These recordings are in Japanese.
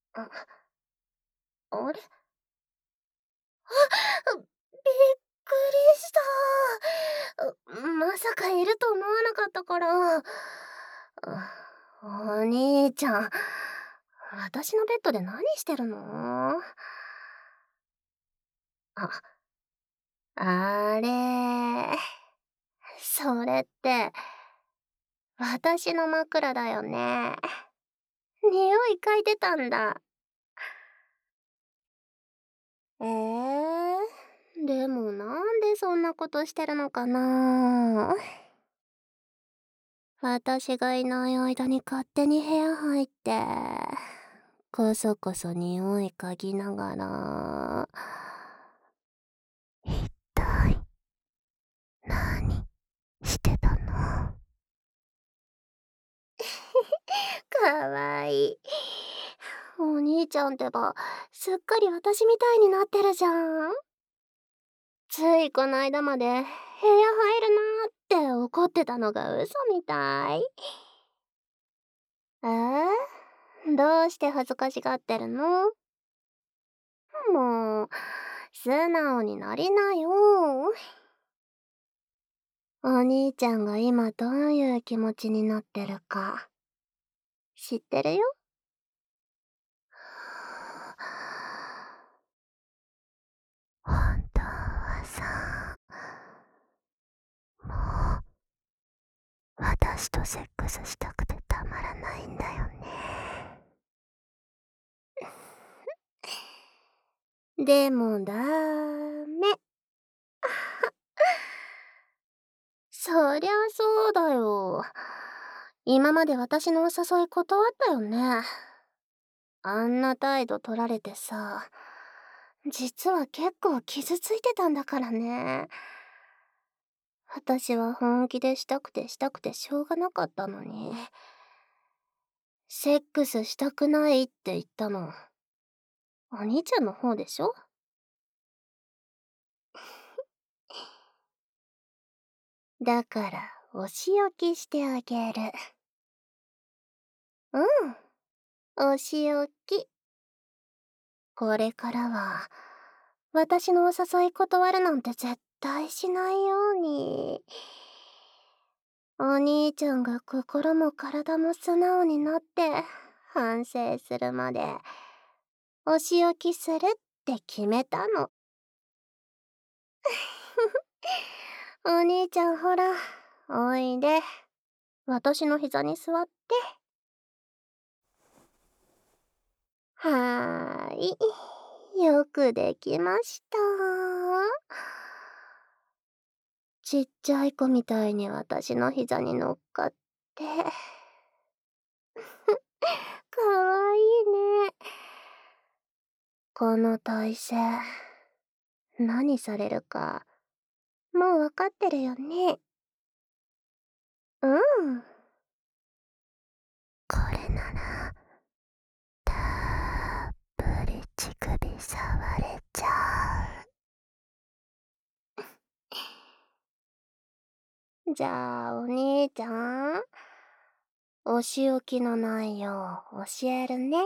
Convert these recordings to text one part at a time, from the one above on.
あ、あれ？びっくりした。まさかいると思わなかったから。お兄ちゃん、私のベッドで何してるの？あ、あれ、それって、私の枕だよね。匂い嗅いでたんだ。でもなんでそんなことしてるのかな。私がいない間に勝手に部屋入って、こそこそ匂い嗅ぎながら、一体何してたの？かわいい。お兄ちゃんってば、すっかり私みたいになってるじゃん。ついこないだまで部屋入るなって怒ってたのが嘘みたい。どうして恥ずかしがってるの？もう、素直になりなよ。お兄ちゃんが今どういう気持ちになってるか、知ってるよ。本当はさ、もう、私とセックスしたくてたまらないんだよね。でもダメ。そりゃそうだよ。今まで私のお誘い断ったよね。あんな態度取られてさ、実は結構傷ついてたんだからね。私は本気でしたくてしょうがなかったのに。セックスしたくないって言ったの、お兄ちゃんの方でしょ？だから、お仕置きしてあげる。うん、お仕置き。これからは、私のお誘い断るなんて絶対しないように。お兄ちゃんが心も体も素直になって反省するまでお仕置きするって決めたの。お兄ちゃんほら、おいで。私の膝に座って。はーい。よくできました。ちっちゃい子みたいに私の膝に乗っかって。かわいいね。この体勢、何されるか、もうわかってるよね。うん。これなら、たっぷり乳首触れちゃう。じゃあ、お兄ちゃん、お仕置きの内容教えるね。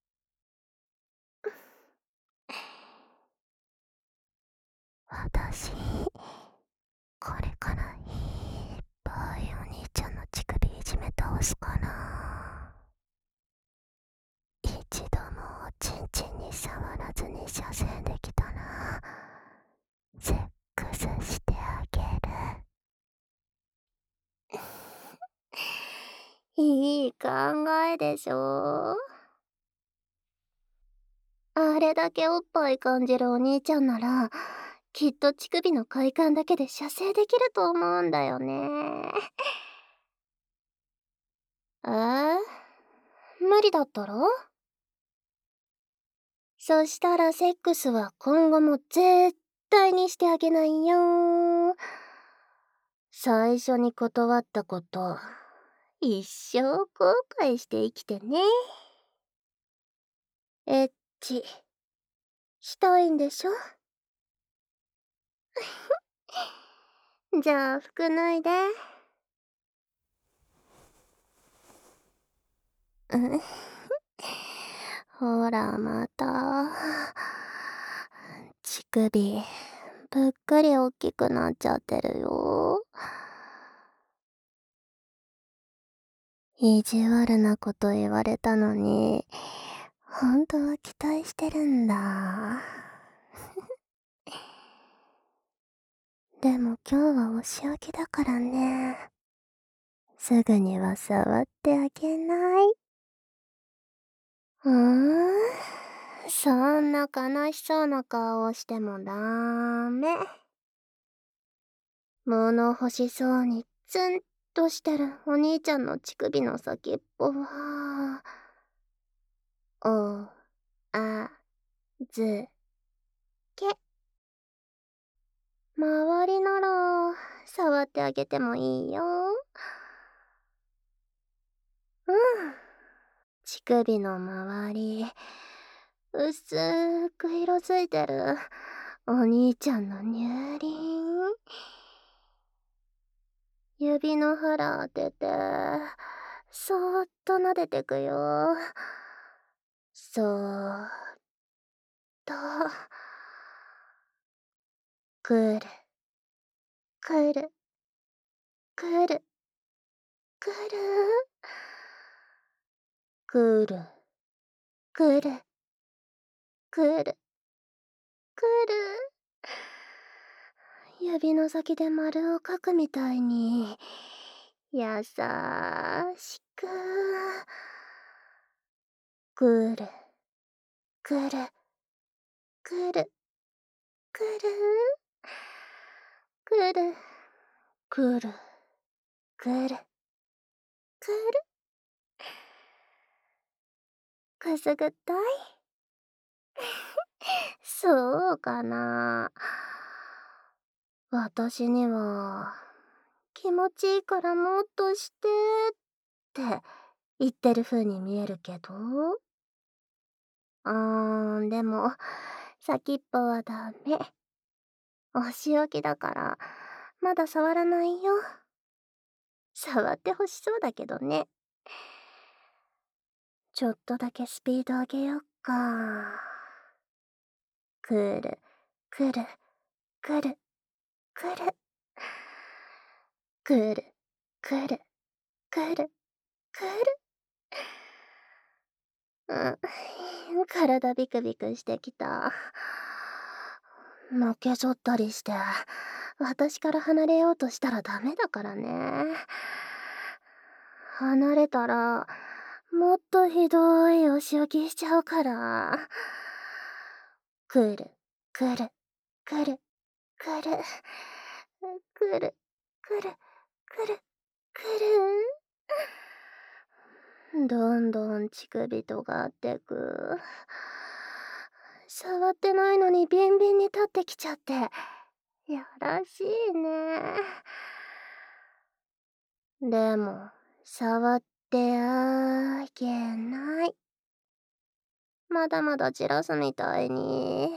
私、これからいっぱいお兄ちゃんの乳首いじめ倒すから。一度もおちんちんに触らずに射精できたら、セックスしてあげる。いい考えでしょ？あれだけおっぱい感じるお兄ちゃんなら、きっと乳首の快感だけで射精できると思うんだよね。無理だったら？そしたらセックスは今後も絶対にしてあげないよ。最初に断ったこと、一生後悔して生きてね。エッチ、したいんでしょ？じゃあ服脱いで。うん。 ほらまた。乳首、ぷっくりおっきくなっちゃってるよ。意地悪なこと言われたのに、ほんとは期待してるんだ。でも今日はお仕置きだからね。すぐには触ってあげない。そんな悲しそうな顔をしてもダメ。物欲しそうにツンとしてるお兄ちゃんの乳首の先っぽは、おあずけ。周りなら触ってあげてもいいよ。うん。乳首の周り、薄く色づいてるお兄ちゃんの乳輪。指の腹当てて、そーっと撫でてくよ。そーっと、くる、くる、くる、くる、くる、くる、くる、くる。指の先で丸を描くみたいに、優しく、くる、くる、くる、くる、くる、くる、くる、くる。くすぐったい？そうかな。私には、気持ちいいからもっとしてって言ってる風に見えるけど。でも、先っぽはダメ。お仕置きだから、まだ触らないよ。触ってほしそうだけどね。ちょっとだけスピード上げよっか。くる、くる、くる、くる。くる、くる、くる、くる。体ビクビクしてきた。のけぞったりして、私から離れようとしたらダメだからね。離れたら、もっとひどいお仕置きしちゃうから。くる、くる、くる、くる、くる、くる、くる、くる。どんどん乳首尖ってく。触ってないのにビンビンに立ってきちゃって、やらしいね。でも、触ってあげない。まだまだ散らすみたいに。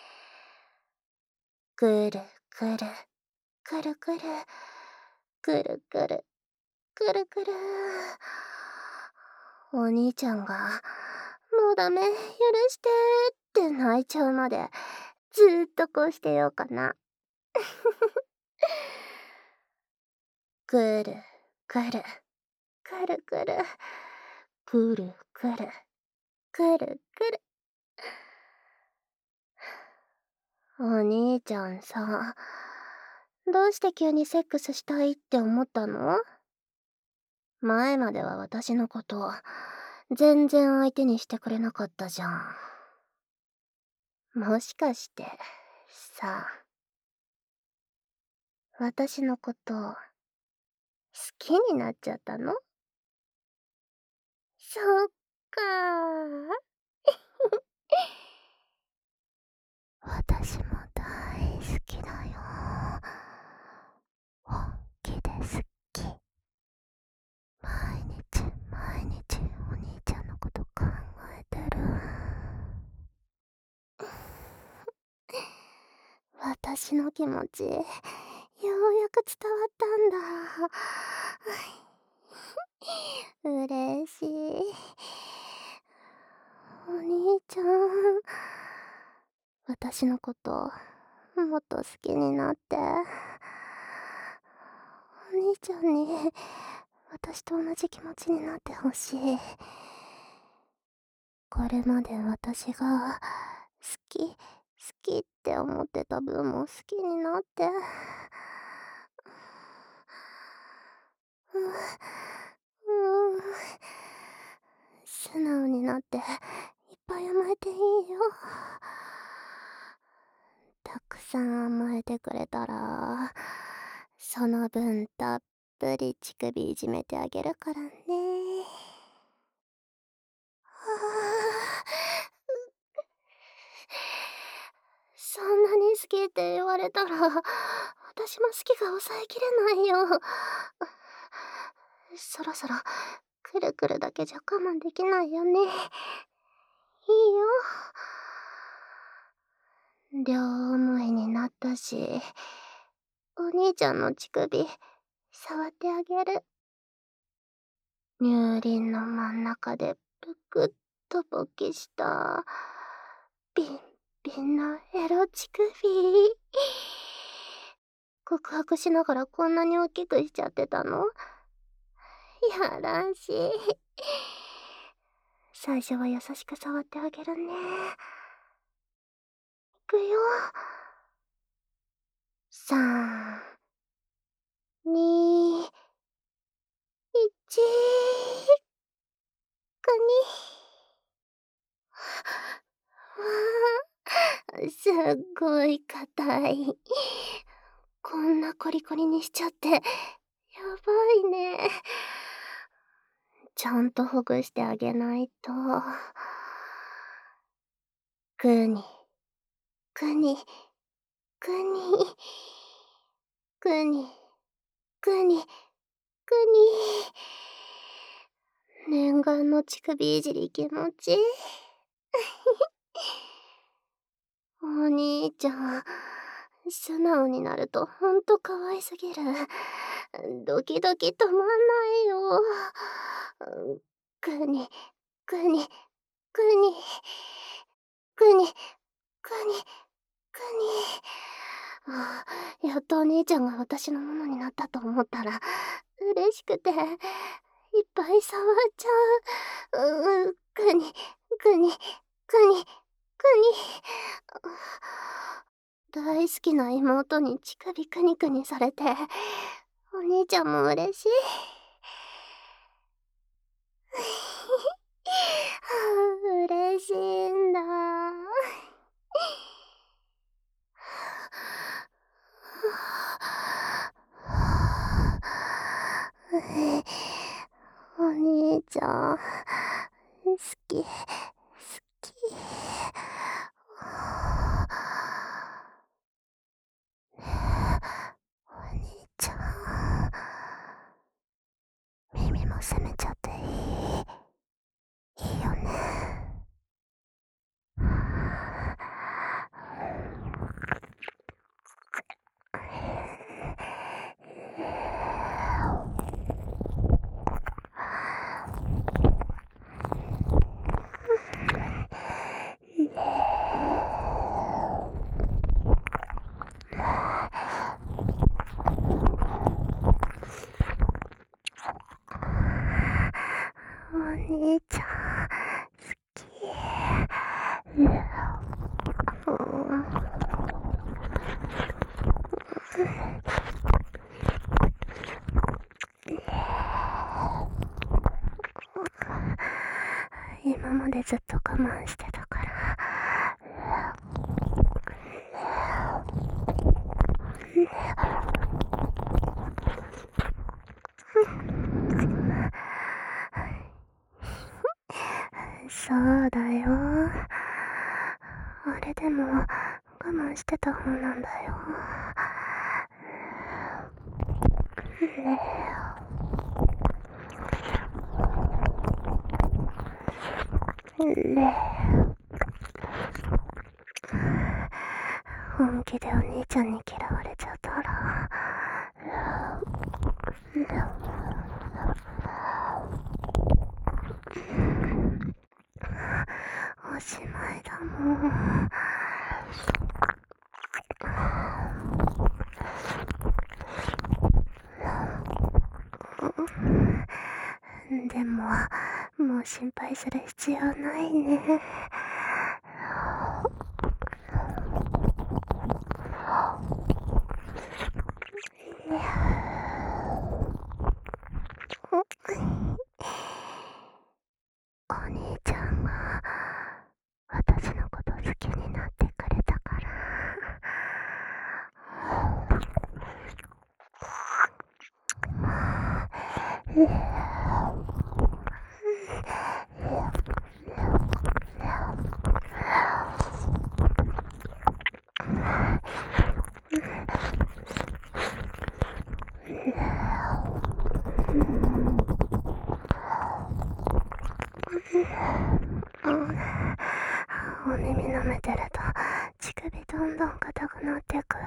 くるくる、くるくる、くるくる、くるくる。お兄ちゃんが、もうダメ、許してって泣いちゃうまで、ずーっとこうしてようかな。くる、くる、くるくる、くるくる、くるくる。お兄ちゃんさ、どうして急にセックスしたいって思ったの？前までは私のこと、全然相手にしてくれなかったじゃん。もしかして、さ、私のこと、好きになっちゃったの？そっかー。私も大好きだよ。本気で好き。毎日毎日お兄ちゃんのこと考えてる。私の気持ち、ようやく伝わったんだ。嬉しい。お私のこともっと好きになって、お兄ちゃんに私と同じ気持ちになってほしい。これまで私が好きって思ってた分も好きになって、うん、うん、素直になっていっぱい甘えていいよ。たくさん甘えてくれたら、その分たっぷり乳首いじめてあげるからね。そんなに好きって言われたら、私も好きが抑えきれないよ。そろそろ、くるくるだけじゃ我慢できないよね。いいよ。両思いになったし、お兄ちゃんの乳首、触ってあげる。乳輪の真ん中でぷくっと勃起した、ビンビンのエロ乳首。告白しながらこんなに大きくしちゃってたの？やらしい。最初は優しく触ってあげるね。いくよ。3、2、1、くに。すっごい硬い。こんなコリコリにしちゃって、やばいね。ちゃんとほぐしてあげないと。くに、くに、くに、くに、くに、くに。念願の乳首いじり気持ちいい。お兄ちゃん、素直になるとほんと可愛すぎる。ドキドキ止まんないよ。くに、くに、くに、くに、くに、くに。やっとお兄ちゃんが私のものになったと思ったら、嬉しくて、いっぱい触っちゃう。くに、くに、くに、くに。大好きな妹に乳首くにくにされて、お兄ちゃんも嬉しい。嬉しいんだ。お兄ちゃん、好き、好き。お兄ちゃん、耳も責めちゃっていいよね。お兄ちゃん、好き。今までずっと我慢してたから。そうだよ。あれでも我慢してた方なんだよ。本気でお兄ちゃんに嫌われちゃったら、おしまいだもん。 でも、もう心配する必要ないね。お兄ちゃんが私のこと好きになってくれたから。お耳舐めてると乳首どんどん硬くなってく。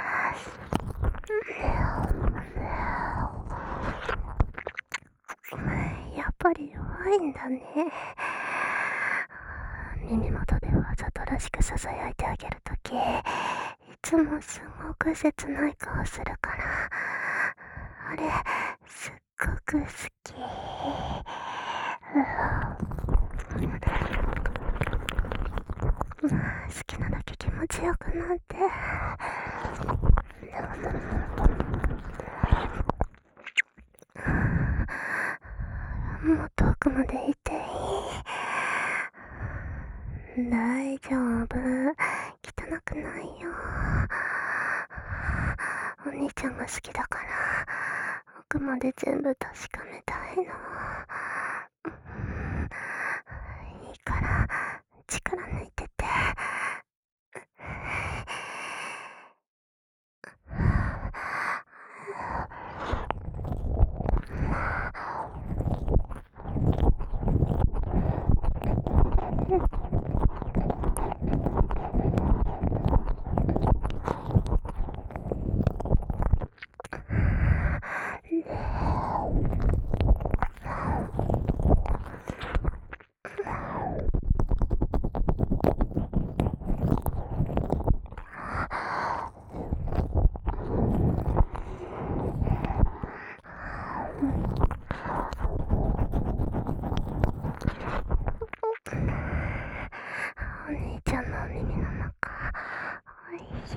やっぱり弱いんだね。耳元でわざとらしくささやいてあげるとき、いつもすごく切ない顔するから、あれすっごく好き。好きなだけ気持ちよくなって。もう遠くまで行っていい？大丈夫。汚くないよ。お兄ちゃんが好きだから奥まで全部確かめたいの。いいから力抜いてて。お兄ちゃんの耳の中おいしい。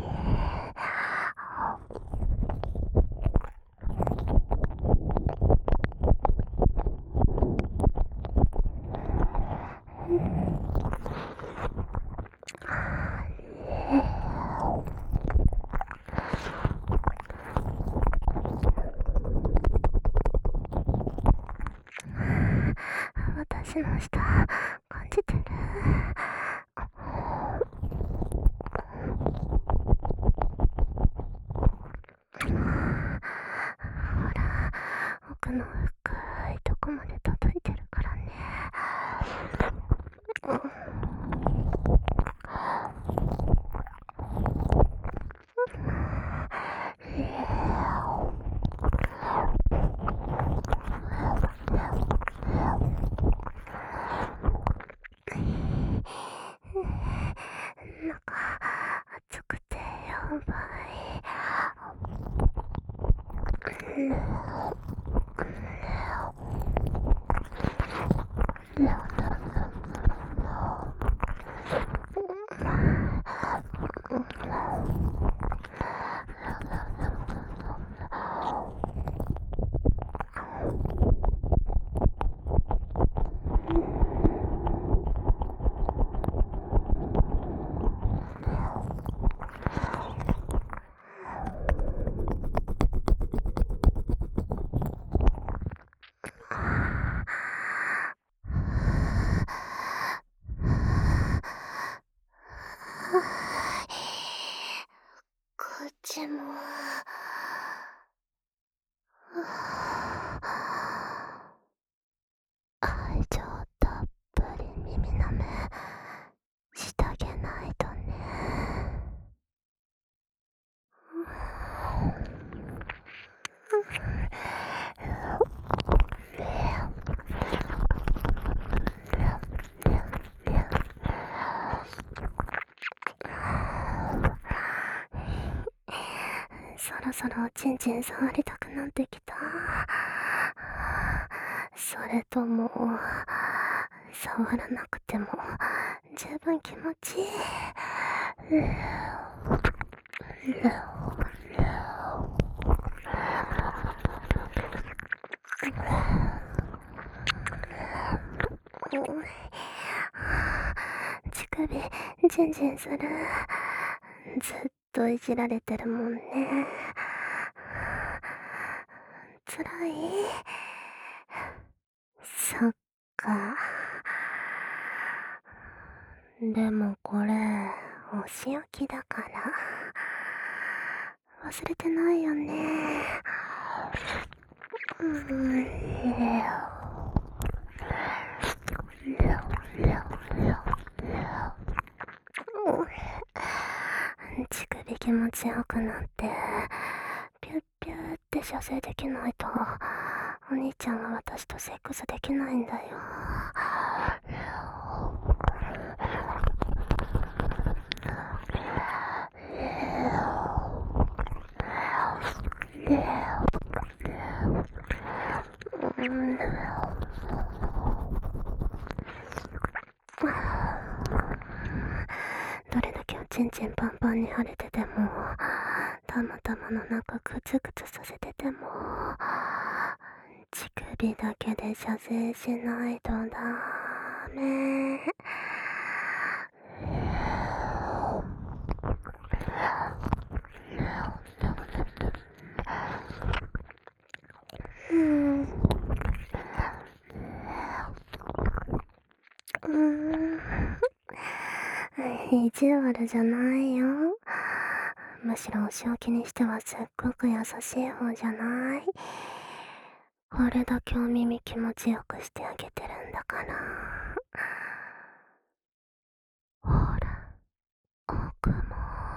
私の舌感じてる？ほら、奥の深いとこまで届いてるからね。なんか暑くてやばい。こっちも。愛情たっぷり耳舐めしてあげないとね。 ろそろおちんちん触りたくなってきた。それとも、触らなくても十分気持ちいい。乳首ジンジンする。ずっといじられてるもんね。つらい。そっか。でもこれお仕置きだから忘れてないよね。乳首気持ちよくなってピュッピューって射精できないとお兄ちゃんは私とセックスできないんだよ。どれだけおちんちんパンパンに腫れてても、たまたまの中グツグツさせてても、乳首だけで射精しないとダメ。意地悪じゃないよ。むしろお仕置きにしてはすっごく優しい方じゃない。これだけお耳気持ちよくしてあげてるんだから。ほら、奥も。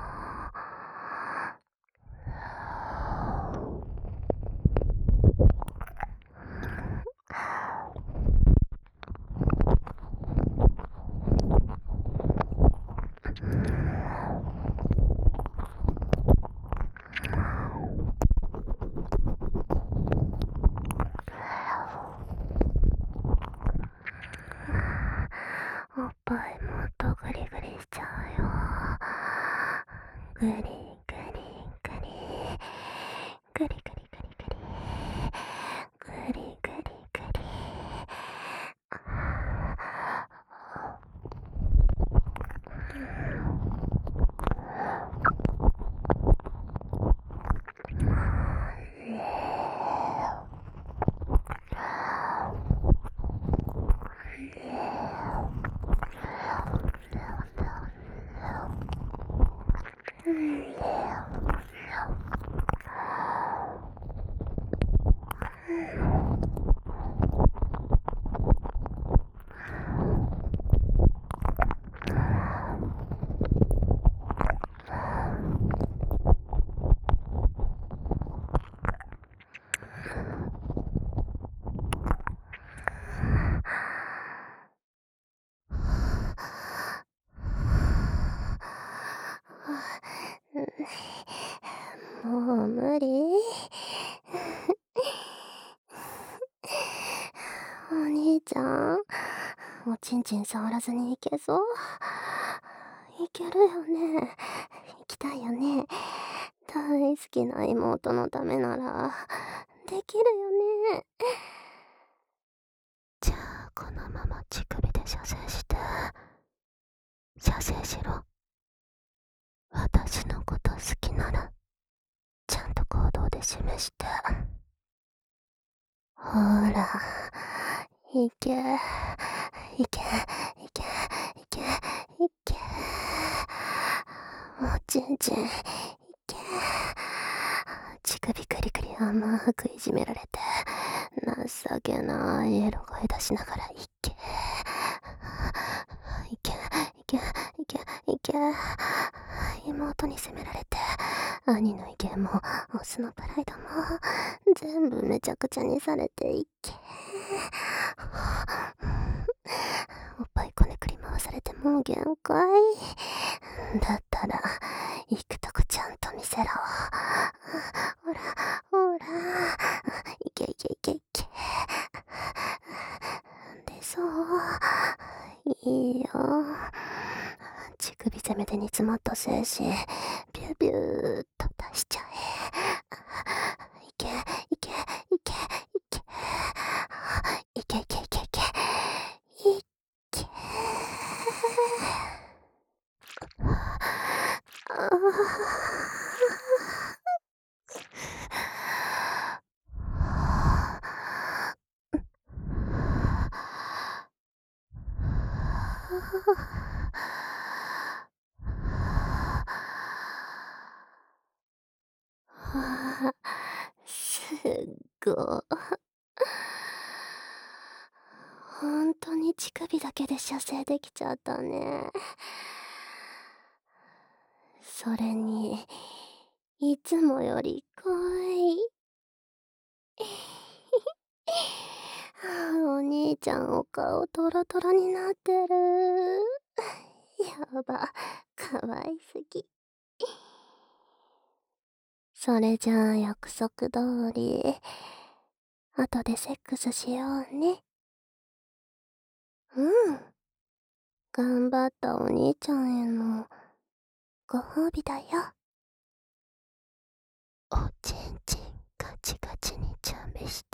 おっぱいもっとグリグリしちゃうよ。グリグリグリグリグリグリグリグリグリグリ。もう無理。お兄ちゃん、おちんちん触らずにいけそう？いけるよね。行きたいよね。大好きな妹のためならできるよね。じゃあこのまま乳首で射精して射精しろ。私のこと好きならちゃんと行動で示して。ほら、いけ、いけ、いけ、いけ、いけ。おちんちん、いけ。乳首クリクリ甘くいじめられて、情けないエロ声出しながらいけ。いけ、いけ、いけ、いけ。妹に責められて、兄の威厳もオスのプライドも全部めちゃくちゃにされていけ。おっぱいこねくり回されてもう限界。だったら行くとこちゃんと見せろ。 乳首攻めで煮詰まった精子、ビュービューっと出しちゃえ。いけ、いけ、いけ、いけ。いけいけいけいけ。いけ。すっご。ほんとに乳首だけで射精できちゃったね。それに、いつもより濃い。お兄ちゃんお顔トロトロになってる。やば、かわいすぎ。それじゃあ約束通り、後でセックスしようね。うん。頑張ったお兄ちゃんへのご褒美だよ。おちんちんガチガチにチャメし